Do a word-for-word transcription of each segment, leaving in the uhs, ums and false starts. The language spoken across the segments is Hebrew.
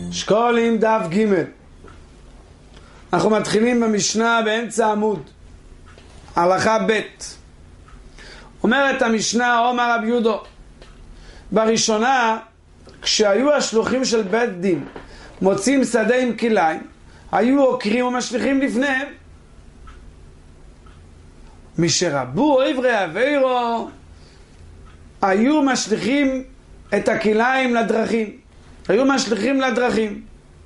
שקולים דף ג'. אנחנו מתחילים במשנה באמצע עמוד, הלכה ב'. אומרת המשנה, אומר רבי יהודו, בראשונה, כשהיו השלוחים של בית דין מוצאים שדה עם כליים, היו עוקרים ומשליכים לפניהם. משרבו עברי עבירו, היו משליכים את הכליים לדרכים, היו משליכים לדרכים.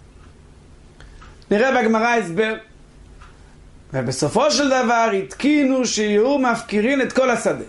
נראה בגמרא הסבר. ובסופו של דבר התקינו שיהיו מפקירים את כל השדה.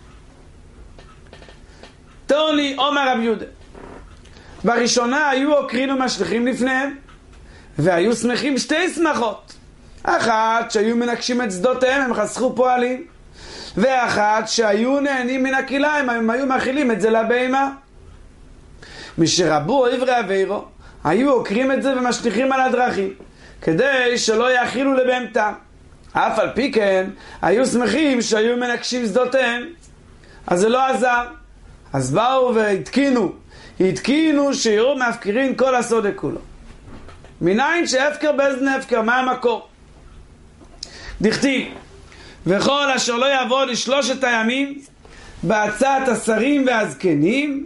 תוני אומר רבי יהודה, בראשונה היו עוקרים ומשליכים לפניהם, והיו שמחים שתי שמחות. אחת שהיו מנקשים את שדותיהם, הם חסכו פועלים, ואחת שהיו נהנים מן הכליים, הם היו מאכילים את זה לבהמה. משרבו עברי עבירו, היו עוקרים את זה ומשליכים על הדרכים, כדי שלא יאכילו לבהמתם. אף על פי כן היו שמחים שהיו מנקשים שדותיהם, אז זה לא עזר. אז באו והתקינו התקינו שיהיו מפקירים כל השדה כולו. מניין שהפקר באזן הפקר, מה המקור? דכתיב, וכל אשר לא יבוא לשלושת הימים בעצת השרים והזקנים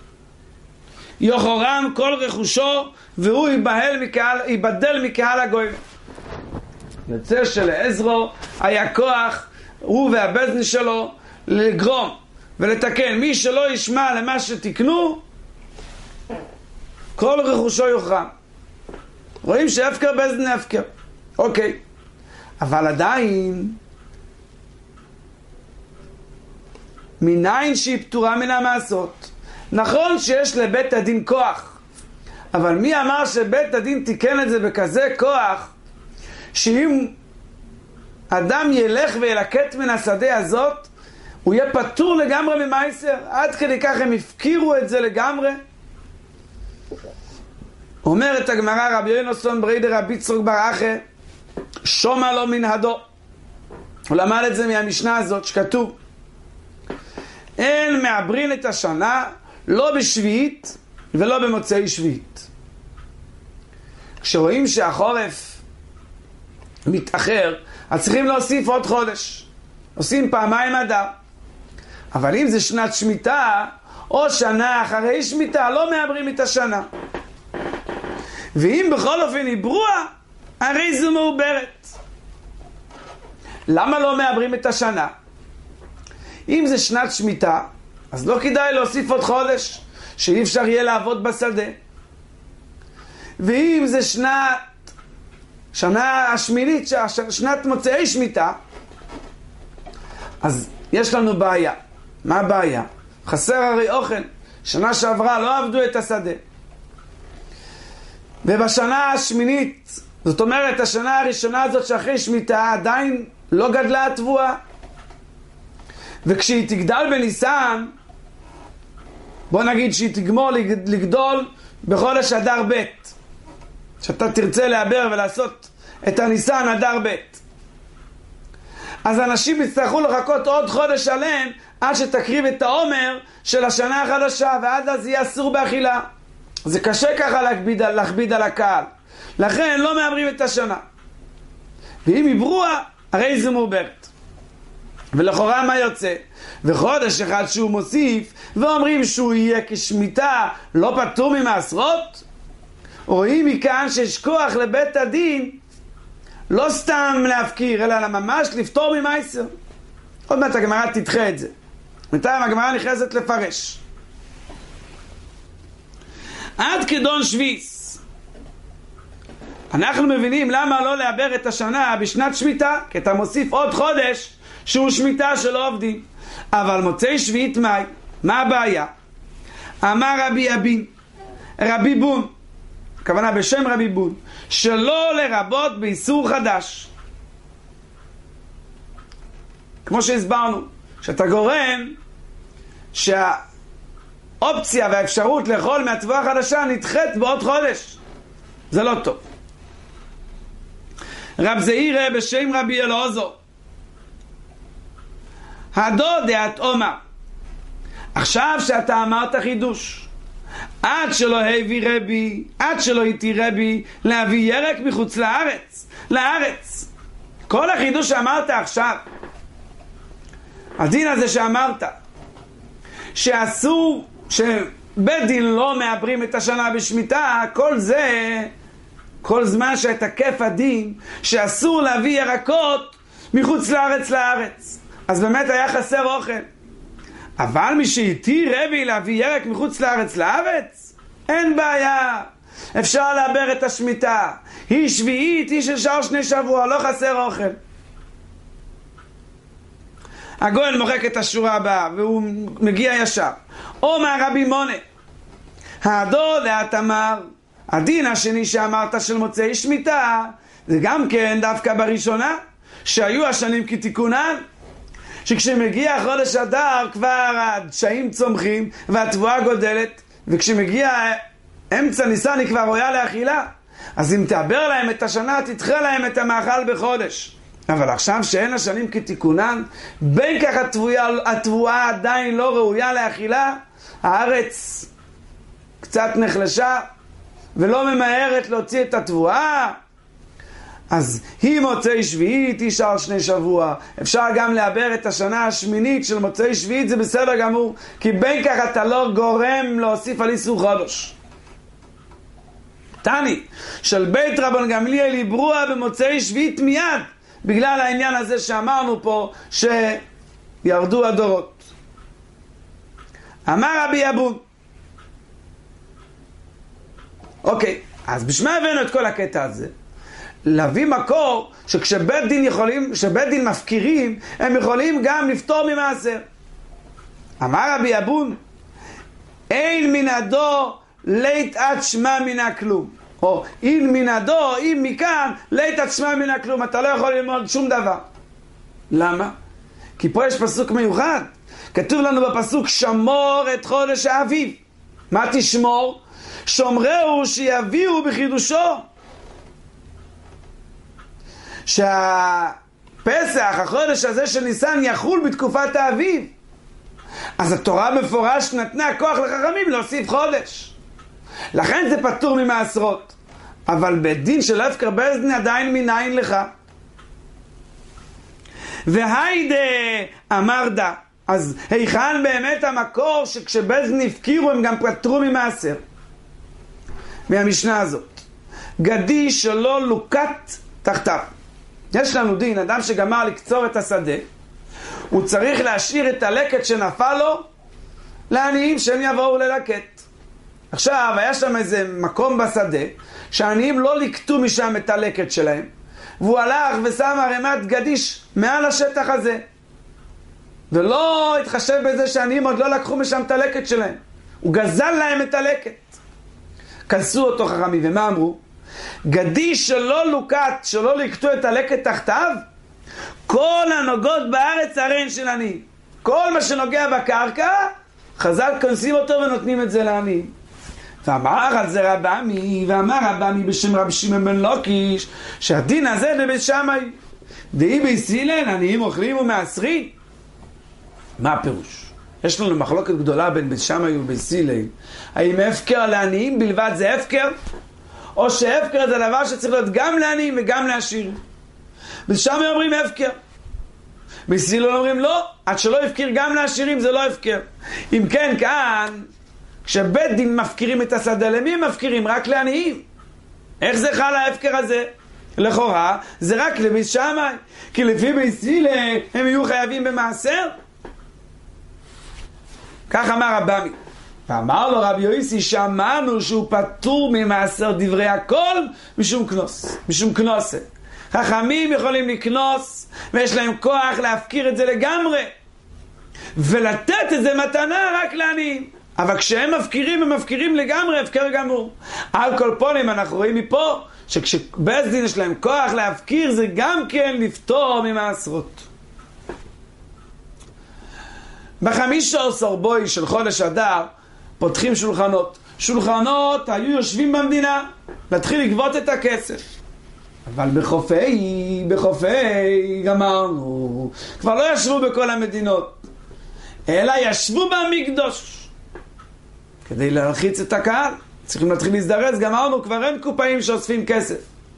יוחרם כל רכושו, והוא ייבהל מקהל, ייבדל מקהל הגויים. יוצא שלעזרו היה כוח, הוא והבזן שלו, לגרום ולתקן. מי שלא ישמע למה שתקנו, כל רכושו יוחרם. רואים שהפקר בזן הפקר. אוקיי. אבל עדיין מניין שהיא פטורה מן המעשות. נכון שיש לבית הדין כוח, אבל מי אמר שבית הדין תיקן את זה בכזה כוח שאם אדם ילך וילקט מן השדה הזאת הוא יהיה פטור לגמרי ממייסר? עד כדי כך הם הפקירו את זה לגמרי. אומרת הגמרא, רבי יונוסון בריידר רבי צרוק בר אחא שומע לו מן הדו. הוא למד את זה מהמשנה הזאת שכתוב אין מעברין את השנה לא בשביעית ולא במוצאי שביעית. כשרואים שהחורף מתאחר, אז צריכים להוסיף עוד חודש, עושים פעמיים אדר. אבל אם זה שנת שמיטה או שנה אחרי שמיטה, לא מעברים את השנה. ואם בכל אופן עברוה, הרי זו מעוברת. למה לא מעברים את השנה? אם זה שנת שמיטה, אז לא כדאי להוסיף עוד חודש, שאי אפשר יהיה לעבוד בשדה. ואם זה שנת, שנה השמינית, שנת מוצאי שמיטה, אז יש לנו בעיה. מה הבעיה? חסר הרי אוכל. שנה שעברה לא עבדו את השדה. ובשנה השמינית, זאת אומרת השנה הראשונה הזאת שאחרי שמיטה, עדיין לא גדלה התבואה. וכשהיא תגדל בניסן, בוא נגיד שהיא תגמור לגדול בחודש אדר ב', שאתה תרצה לעבר ולעשות את הניסן אדר ב', אז אנשים יצטרכו לחכות עוד חודש עליהם עד שתקריב את העומר של השנה החדשה, ועד אז יהיה אסור באכילה. זה קשה ככה להכביד, להכביד על הקהל, לכן לא מעברים את השנה. ואם עברוה, הרי זה מעוברת. ולכאורה מה יוצא? וחודש אחד שהוא מוסיף ואומרים שהוא יהיה כשמיטה לא פטור ממעשרות. רואים מכאן שיש כוח לבית הדין לא סתם להפקיר, אלא ממש לפטור ממייסר. עוד מעט הגמרא תדחה את זה. בינתיים הגמרא נכנסת לפרש. עד כדון שביס, אנחנו מבינים למה לא לעבר את השנה בשנת שמיטה, כי אתה מוסיף עוד חודש שהוא שמיטה שלא עובדים. אבל מוצאי שביעית מאי, מה הבעיה? אמר רבי אבין, רבי בון, הכוונה בשם רבי בון, שלא לרבות באיסור חדש. כמו שהסברנו, שאתה גורם שהאופציה והאפשרות לאכול מהתבואה החדשה נדחית בעוד חודש, זה לא טוב. רב זעירא בשם רבי אלעזר, הדו דעת אומר, עכשיו שאתה אמרת חידוש, עד שלא הביא רבי, עד שלא התיר רבי להביא ירק מחוץ לארץ, לארץ. כל החידוש שאמרת עכשיו, הדין הזה שאמרת, שאסור, שבית דין לא מעברים את השנה בשמיטה, כל זה, כל זמן שתקף הדין, שאסור להביא ירקות מחוץ לארץ לארץ. אז באמת היה חסר אוכל. אבל מי שהתיר רבי להביא ירק מחוץ לארץ לארץ, אין בעיה. אפשר לעבר את השמיטה. היא שביעית, היא של שער שני שבוע, לא חסר אוכל. הגואל מוחק את השורה הבאה, והוא מגיע ישר. אומר רבי מונה, הדוד להתמר, הדין השני שאמרת של מוצאי שמיטה, זה גם כן דווקא בראשונה, שהיו השנים כתיקונן, שכשמגיע חודש אדר כבר הדשאים צומחים והתבואה גודלת, וכשמגיע אמצע ניסן היא כבר רואה לאכילה. אז אם תעבר להם את השנה, תדחה להם את המאכל בחודש. אבל עכשיו שאין השנים כתיקונן, בין כך התבואה, התבואה עדיין לא ראויה לאכילה, הארץ קצת נחלשה ולא ממהרת להוציא את התבואה, אז היא מוצאי שביעית, היא שער שני שבוע. אפשר גם לעבר את השנה השמינית של מוצאי שביעית, זה בסדר גמור, כי בין כך אתה לא גורם להוסיף על איסור חודש. תני, של בית רבן גמליאל יברוע במוצאי שביעית מיד, בגלל העניין הזה שאמרנו פה, שירדו הדורות. אמר רבי אבון, אוקיי, אז בשמה הבאנו את כל הקטע הזה, להביא מקור שכשבית דין יכולים, שבית דין מפקירים, הם יכולים גם לפתור ממעשר. אמר רבי אבון, אין מן הדו לית עד שמה מן הכלום. או אין מן הדו, אם מכאן, לית עד שמה מן הכלום. אתה לא יכול ללמוד שום דבר. למה? כי פה יש פסוק מיוחד. כתוב לנו בפסוק, שמור את חודש האביב. מה תשמור? שומרהו שיביאו בחידושו. שהפסח, החודש הזה של ניסן, יחול בתקופת האביב. אז התורה מפורש נתנה כוח לחכמים להוסיף חודש. לכן זה פטור ממעשרות. אבל בדין של הפקר בית עדיין מניין לך. והיידה אמרדה, אז היכן באמת המקור שכשבית דין הפקירו הם גם פטרו ממעשר? מהמשנה הזאת, גדי שלא לוקט תחתיו. יש לנו דין, אדם שגמר לקצור את השדה, הוא צריך להשאיר את הלקט שנפל לו לעניים שהם יבואו ללקט. עכשיו, היה שם איזה מקום בשדה שהעניים לא לקטו משם את הלקט שלהם, והוא הלך ושם ערימת גדיש מעל השטח הזה, ולא התחשב בזה שהעניים עוד לא לקחו משם את הלקט שלהם. הוא גזל להם את הלקט. כנסו אותו חכמים, ומה אמרו? גדיש שלא לוקט, שלא לקטו את הלקט תחתיו, כל הנוגעות בארץ הרי של עניים. כל מה שנוגע בקרקע, חז"ל כנסים אותו ונותנים את זה לעניים. ואמר על זה רבמי, ואמר רבמי בשם רבי שמעון בן לוקיש, שהדין הזה לבית שמאי, דאי בייס הלל, עניים אוכלים ומעשרים. מה הפירוש? יש לנו מחלוקת גדולה בין בית שמאי ובייס הלל. האם הפקר לעניים בלבד זה הפקר? או שהפקר זה דבר שצריך להיות גם לעניים וגם לעשירים? בית שמאי אומרים הפקר. בייס הלל אומרים לא, עד שלא הפקר גם לעשירים זה לא הפקר. אם כן, כאן, כשבית דין מפקירים את השדה, למי הם מפקירים? רק לעניים. איך זה חל ההפקר הזה? לכאורה, זה רק לבית שמאי. כי לפי בייס הלל הם יהיו חייבים במעשר. כך אמר רבמי. ואמר לו רבי יוסי, שמענו שהוא פטור ממעשר דברי הכל משום כנוס, משום כנוסה. חכמים יכולים לקנוס, ויש להם כוח להפקיר את זה לגמרי, ולתת את זה מתנה רק לעניים. אבל כשהם מפקירים, הם מפקירים לגמרי, הפקר גמור. על כל פונים אנחנו רואים מפה, שכשבית דין יש להם כוח להפקיר, זה גם כן לפטור ממעשרות. בחמישה עשר בוי של חודש אדר, פותחים שולחנות. שולחנות היו יושבים במדינה, להתחיל לגבות את הכסף. אבל בחופי, בחופי, גמרנו. כבר לא ישבו בכל המדינות, אלא ישבו במקדוש. כדי להלחיץ את הקהל. צריכים להתחיל להזדרז, גם אמרנו, כבר אין קופאים שאוספים כסף.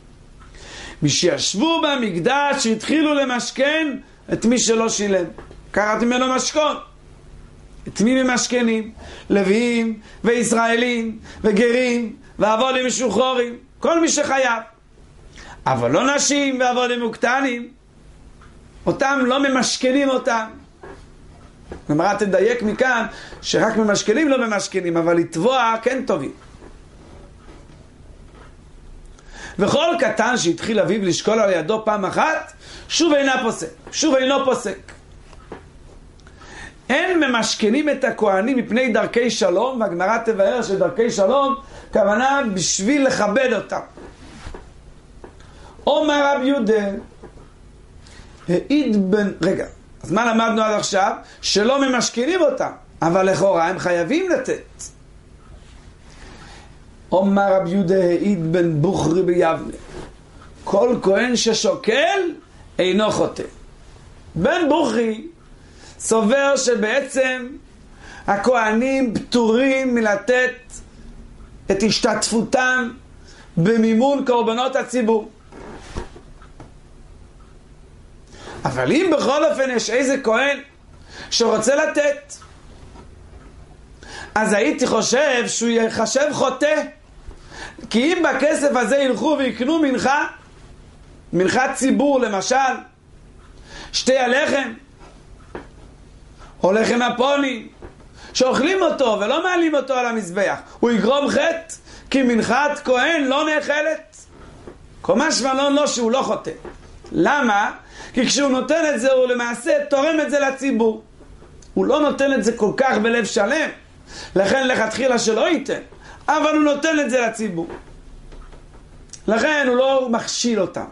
משישבו במקדש שהתחילו למשכן את מי שלא שילם. קראתי ממנו משכון. את מי ממשכנים? לוויים וישראלים וגרים ועבודים משוחררים. כל מי שחייב. אבל לא נשים ועבודים מוקטנים. אותם לא ממשכנים אותם. גמרא תדייק מכאן שרק ממשכנים לא ממשכנים, אבל לתבוע כן טובים. וכל קטן שהתחיל אביו לשקול על ידו פעם אחת, שוב אינה פוסק, שוב אינו פוסק. אין ממשכנים את הכהנים מפני דרכי שלום, והגמרא תבאר שדרכי שלום כוונה בשביל לכבד אותם. אומר רב יהודה, העיד בן... רגע, אז מה למדנו עד עכשיו? שלא ממשכנים אותם, אבל לכאורה הם חייבים לתת. אומר רב יהודה, העיד בן בוכרי ביבנה, כל כהן ששוקל אינו חוטא. בן בוכרי סובר שבעצם הכהנים פטורים מלתת את השתתפותם במימון קורבנות הציבור. אבל אם בכל אופן יש איזה כהן שרוצה לתת, אז הייתי חושב שהוא יחשב חוטא. כי אם בכסף הזה ילכו ויקנו מנחה, מנחת ציבור למשל, שתי הלחם, או לחם הפוני, שאוכלים אותו ולא מעלים אותו על המזבח, הוא יגרום חטא, כי מנחת כהן לא נאכלת. קומש ולון לא שהוא לא חוטא. למה? כי כשהוא נותן את זה הוא למעשה תורם את זה לציבור. הוא לא נותן את זה כל כך בלב שלם, לכן לכתחילה שלא ייתן, אבל הוא נותן את זה לציבור, לכן הוא לא מכשיל אותם.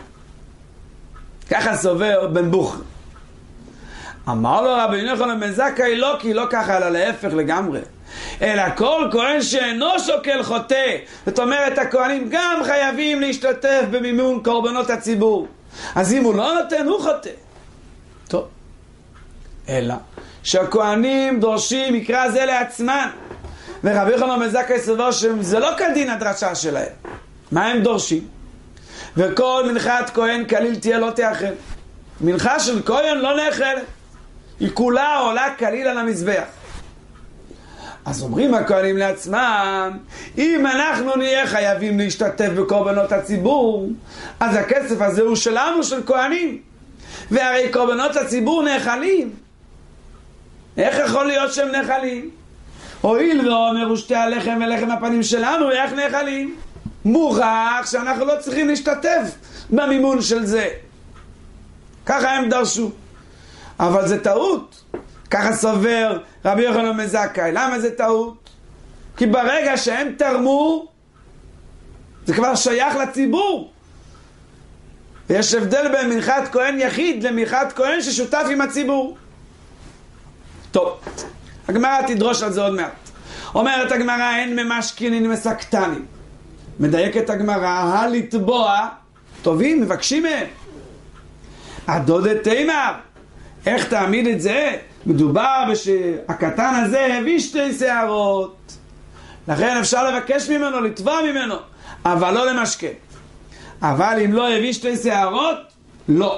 ככה סובר בן בוכרי. אמר לו רבי יוחנן בן זכאי לא, כי לא ככה, אלא להפך לגמרי. אלא כל כהן שאינו שוקל חוטא, זאת אומרת הכהנים גם חייבים להשתתף במימון קורבנות הציבור, אז אם הוא לא נותן הוא חוטא. טוב, אלא שהכהנים דורשים מקרא זה לעצמן, ורבי יוחנן בן זכאי סובר שזה לא כדין הדרשה שלהם. מה הם דורשים? וכל מנחת כהן כליל תהיה לא תאכל. מנחה של כהן לא נאכלת, היא כולה עולה כליל על המזבח. אז אומרים הכהנים לעצמם, אם אנחנו נהיה חייבים להשתתף בקורבנות הציבור, אז הכסף הזה הוא שלנו, של כהנים, והרי קורבנות הציבור נאכלים. איך יכול להיות שהם נאכלים? הואיל ואומר שתי הלחם ולחם הפנים שלנו, איך נאכלים? מוכח שאנחנו לא צריכים להשתתף במימון של זה. ככה הם דרשו. אבל זה טעות. ככה סובר רבי יוחנן בן זכאי. למה זה טעות? כי ברגע שהם תרמו, זה כבר שייך לציבור. ויש הבדל בין מנחת כהן יחיד למנחת כהן ששותף עם הציבור. טוב, הגמרא תדרוש על זה עוד מעט. אומרת הגמרא, אין ממשכינין מסקטנים. מדייקת הגמרא, הלתבוע, טובים, מבקשים מהם. הדודת תימר, איך תעמיד את זה? מדובר שהקטן הזה הביא שתי שערות, לכן אפשר לבקש ממנו, לתבוע ממנו, אבל לא למשכן. אבל אם לא הביא שתי שערות, לא.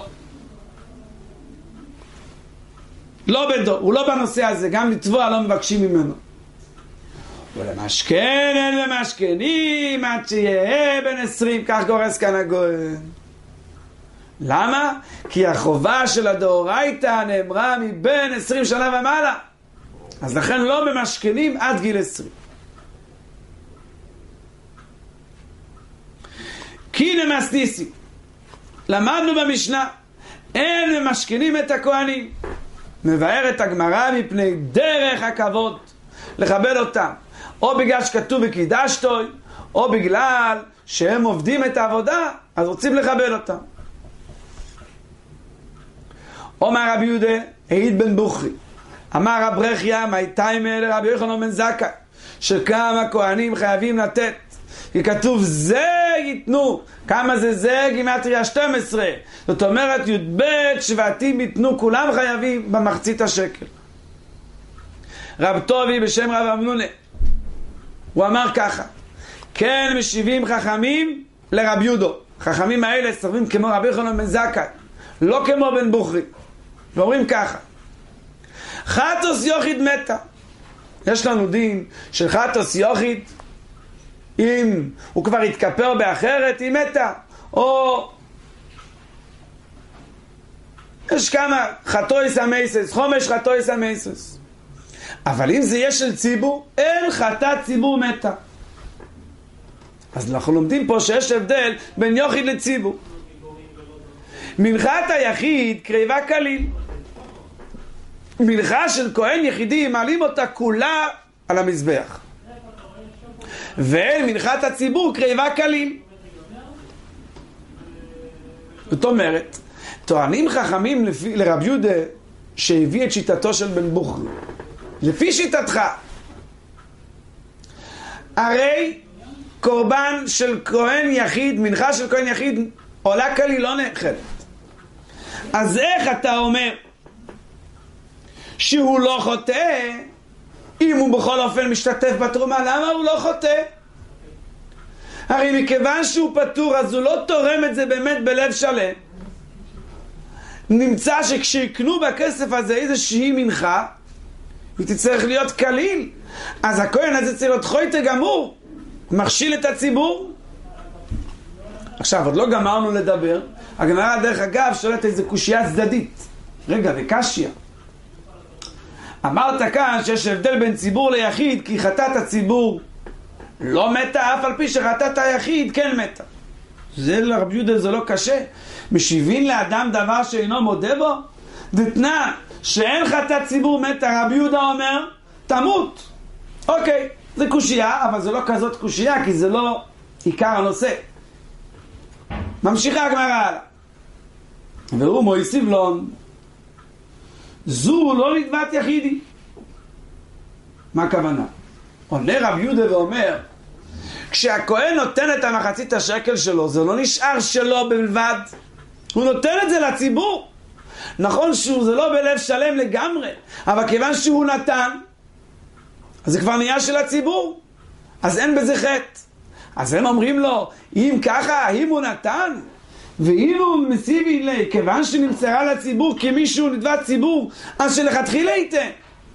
לא בדו, הוא לא בנושא הזה, גם לתבוע לא מבקשים ממנו. ולמשכן אין למשכנים עד שיהיה בן עשרים, כך גורס כאן הגויין. למה? כי החובה של הדאורייתא נאמרה מבין עשרים שנה ומעלה, אז לכן לא ממשכנים עד גיל עשרים. כי נמסניסי, למדנו במשנה, אין ממשכנים את הכהנים. מבארת הגמרא מפני דרך הכבוד לכבד אותם, או בגלל שכתוב וקידשתו, או בגלל שהם עובדים את העבודה, אז רוצים לכבד אותם. אומר רבי יהודה, העיד בן בוכרי, אמר רב רכיה, מהייתיימה לרבי יוחנן בן זכאי, שכמה כהנים חייבים לתת, כי כתוב זה ייתנו. כמה זה זה? גימטריה שתים עשרה. זאת אומרת י"ב שבטים ייתנו, כולם חייבים במחצית השקל. רב טובי בשם רב אמנונה הוא אמר ככה, כן משיבים חכמים לרב יהודה. חכמים האלה סוברים כמו רבי יוחנן בן זכאי, לא כמו בן בוכרי. ואומרים ככה, חטוס יוחיד מתה. יש לנו דין של חטוס יוחיד, אם הוא כבר התכפר באחרת, היא מתה. או יש כמה חטויס המייסס, חומש חטויס המייסס. אבל אם זה יהיה של ציבור, אין חטאת ציבור מתה. אז אנחנו לומדים פה שיש הבדל בין יוחיד לציבור. מנחת היחיד קריבה כליל. מנחה של כהן יחידי מעלים אותה כולה על המזבח. ואין מנחת הציבור קריבה כליל. זאת אומרת, טוענים חכמים לפי, לרב יהודה שהביא את שיטתו של בן בוכרי. לפי שיטתך, הרי קורבן של כהן יחיד, מנחה של כהן יחיד, עולה כליל לא נאכלת. אז איך אתה אומר שהוא לא חוטא אם הוא בכל אופן משתתף בתרומה? למה הוא לא חוטא? הרי מכיוון שהוא פטור, אז הוא לא תורם את זה באמת בלב שלם. נמצא שכשיקנו בכסף הזה איזושהי מנחה, היא תצטרך להיות כליל. אז הכהן הזה צריך להיות חוטא גמור, מכשיל את הציבור. עכשיו, עוד לא גמרנו לדבר. הגמרא דרך אגב שואלת איזה קושייה צדדית. רגע, וקשיה. אמרת כאן שיש הבדל בין ציבור ליחיד, כי חטאת הציבור לא מתה, אף על פי שחטאת היחיד כן מתה. זה לרב יהודה זה לא קשה. משיבין לאדם דבר שאינו מודה בו? דתנא שאין חטאת ציבור מתה, רב יהודה אומר תמות. אוקיי, זה קושייה, אבל זה לא כזאת קושייה, כי זה לא עיקר הנושא. ממשיכה הגמרא הלאה. והוא מויסיף לון, זו לא נדבת יחידי. מה הכוונה? עונה רב יהודה ואומר, כשהכהן נותן את המחצית השקל שלו, זה לא נשאר שלו בלבד, הוא נותן את זה לציבור. נכון שזה לא בלב שלם לגמרי, אבל כיוון שהוא נתן, אז זה כבר נהיה של הציבור, אז אין בזה חטא. אז הם אומרים לו, אם ככה, אם הוא נתן, ואם הוא מסיבי לי, כיוון שנמסרה לציבור כמישהו נדבת ציבור, אז שלכתחילה ייתן.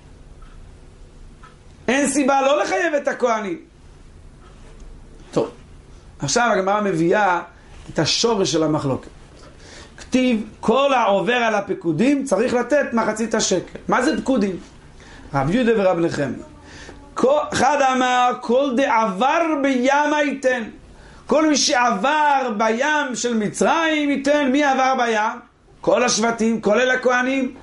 אין סיבה לא לחייב את הכהנים. טוב, עכשיו הגמרא מביאה את השורש של המחלוקת. כתיב, כל העובר על הפקודים צריך לתת מחצית השקל. מה זה פקודים? רב יהודה ורב נחמיה. אחד אמר, כל דעבר בים ייתן. כל מי שעבר בים של מצרים ייתן. מי עבר בים? כל השבטים, כולל הכהנים.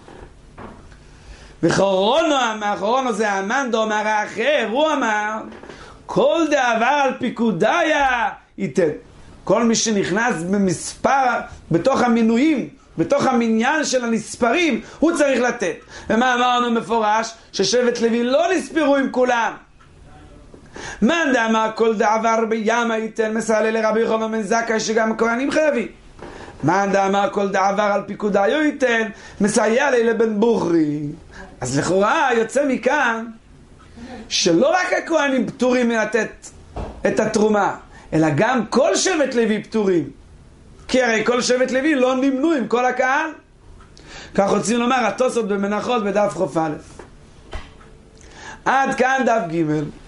וחרונו אמר, חרונו זה המן דאמר האחר, הוא אמר, כל דעבר על פיקודיה ייתן. כל מי שנכנס במספר, בתוך המינויים, בתוך המניין של הנספרים, הוא צריך לתת. ומה אמרנו מפורש? ששבט לוי לא נספרו עם כולם. מאן דאמר כל דעבר בים ייתן, מסעלה לרבי יוחנן בן זכאי שגם הכהנים חייבים. מאן דאמר כל דעבר על פיקודיו ייתן, מסייע לי לבן בוכרי. אז לכאורה יוצא מכאן שלא רק הכהנים פטורים מלתת את התרומה, אלא גם כל שבט לוי פטורים. כי הרי כל שבט לוי לא נמנו עם כל הקהל. כך רוצים לומר התוספות במנחות בדף חוף א'. עד כאן דף ג'.